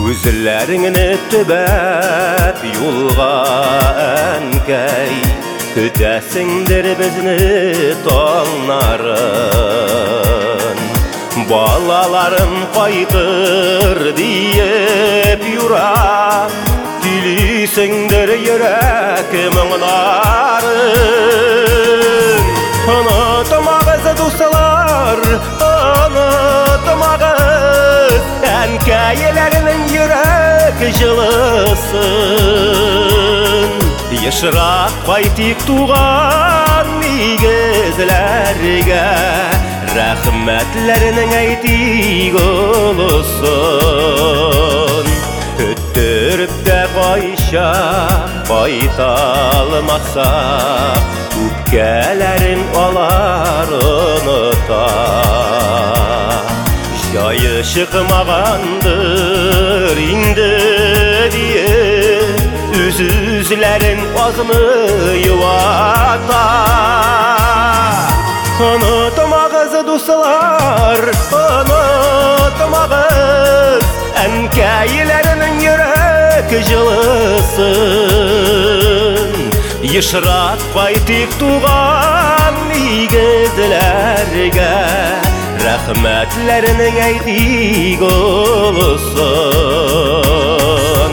Үзләреңне төбәп юлга әнкәй, көтәсеңдер безне таңнарын. Балаларым кайтыр диеп юра, килисеңдер йөрәк моңнарын. Онытмагыз дуслар, онытмагыз әнкәйләрнең йөрәк җылысын. Ешрак кайтыйк туган нигезләргә, рәхмәтләрен әйтик олысын. Көттөрүп тә кайча кайталмасак, үпкәләрен алар оныта. Җайы чыкмагандыр инде дие, үзләрен азмы юата. Онытмагыз дуслар, онытмагыз әнкәйләрнең йөрәк җылысын. Ешрак кайтыйк туган нигезләргә, рәхмәтләрен әйтик олысын.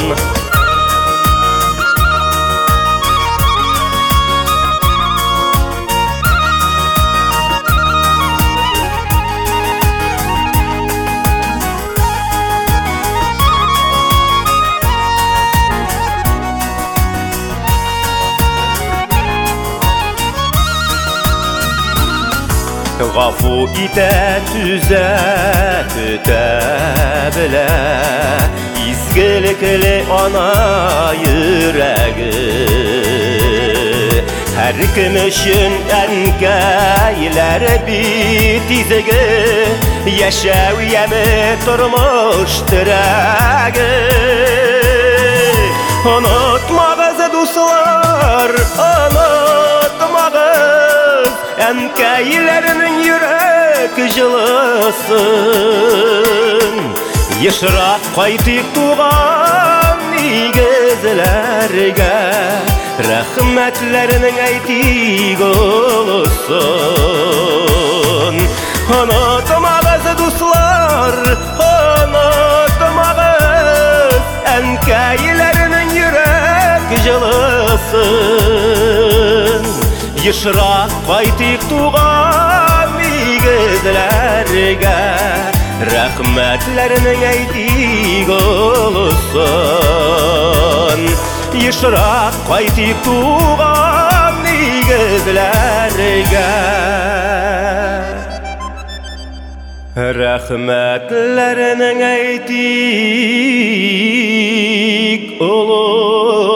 Гафу итә, түзә, көтә белә, изгелекле ана йөрәге. Һәр кем өчен әнкәйләр бит изге, яшәү яме тормыш терәге. Онытмагыз дуслар, онытмагыз әнкәйләрнең йөрәк җылысын. Ешрак кайтыйк туган нигезләргә, рәхмәтләрен әйтик олысын. Онытмагыз дуслар, онытмагыз әнкәйләрнең йөрәк җылысын. Ешрак кайтыйк туган нигезләргә, рәхмәтләрен әйтик олысын. Ешрак кайтыйк туган нигезләргә, рәхмәтләрен әйтик олысын.